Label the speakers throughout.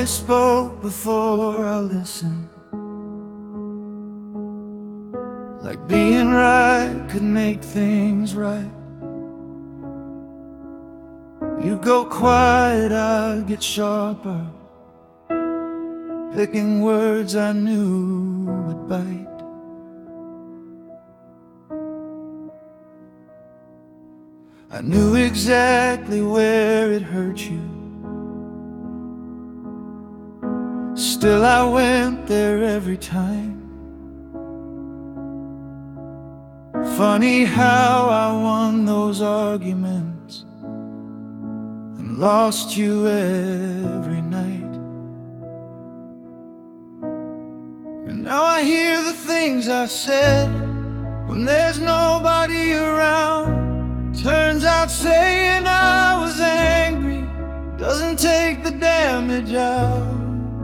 Speaker 1: always spoke before I listened, like being right could make things right. You go quiet, I'd get sharper, picking words I knew would bite. I knew exactly where it hurt you, still I went there every time. Funny how I won those arguments and lost you every night. And now I hear the things I said when there's nobody around. Turns out saying I was angry doesn't take the damage out.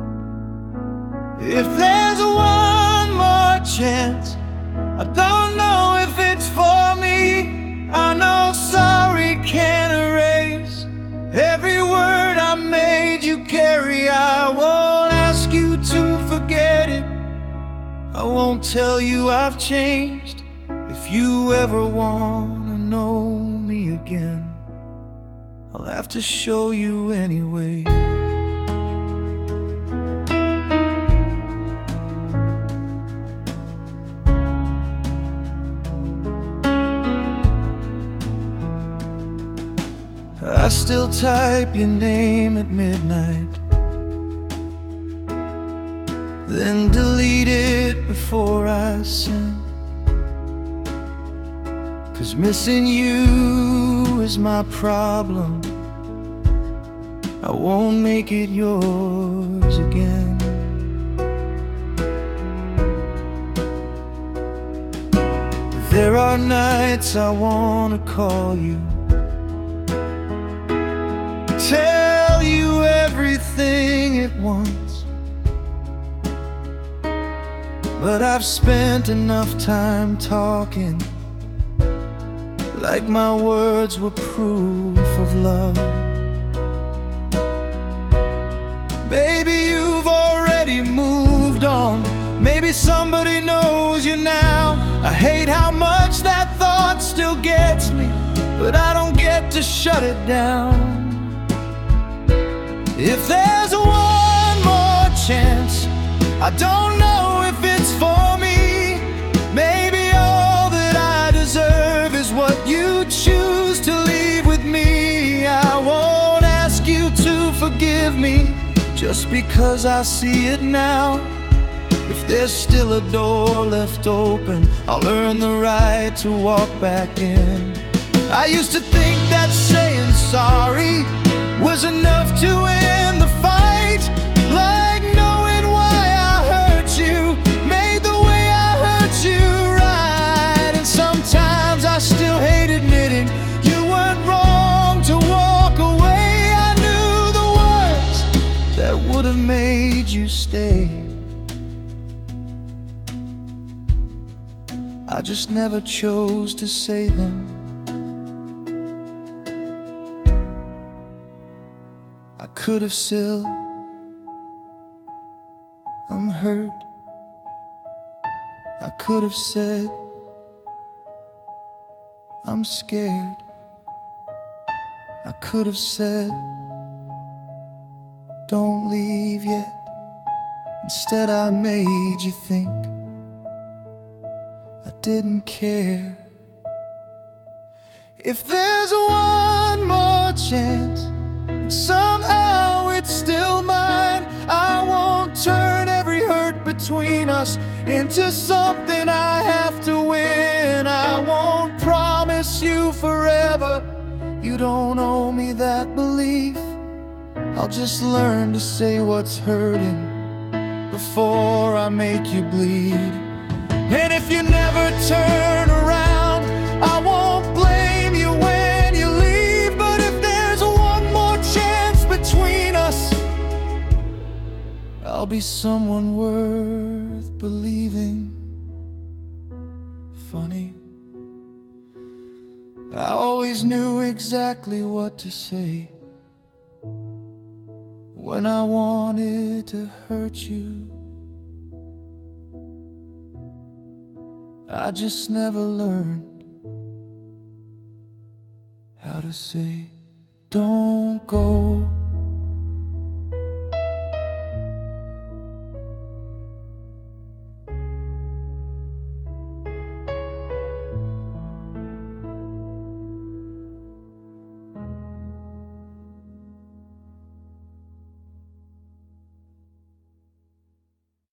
Speaker 1: If there's one more chance, I don't know if it's for me. I know sorry can't erase every word I made you carry. I won't ask you to forget it, I won't tell you I've changed. If you ever wanna know me again, I'll have to show you anyway. I still type your name at midnight, then delete it before I send. 'Cause missing you is my problem, I won't make it yours again. There are nights I wanna call you, tell you everything at once, but I've spent enough time talking like my words were proof of love. Baby, you've already moved on, maybe somebody knows you now. I hate how much that thought still gets me, but I don't get to shut it down. If there's one more chance, I don't know if it's for me. Maybe all that I deserve is what you choose to leave with me. I won't ask you to forgive me just because I see it now. If there's still a door left open, I'll earn the right to walk back in. I used to think that saying sorry was enough to end the fight, like knowing why I hurt you made the way I hurt you right. And sometimes I still hate admitting you weren't wrong to walk away. I knew the words that would have made you stay, I just never chose to say them. I could have said, I'm hurt. I could have said, I'm scared. I could have said, don't leave yet. Instead I made you think I didn't care. If there's one more chance, somehow it's still mine, I won't turn every hurt between us into something I have to win. I won't promise you forever, you don't owe me that belief. I'll just learn to say what's hurting before I make you bleed. And if you never turn around, I won't blame you when you leave. But if there's one more chance between us, I'll be someone worth believing. Funny, I always knew exactly what to say when I wanted to hurt you. I just never learned how to say, don't go.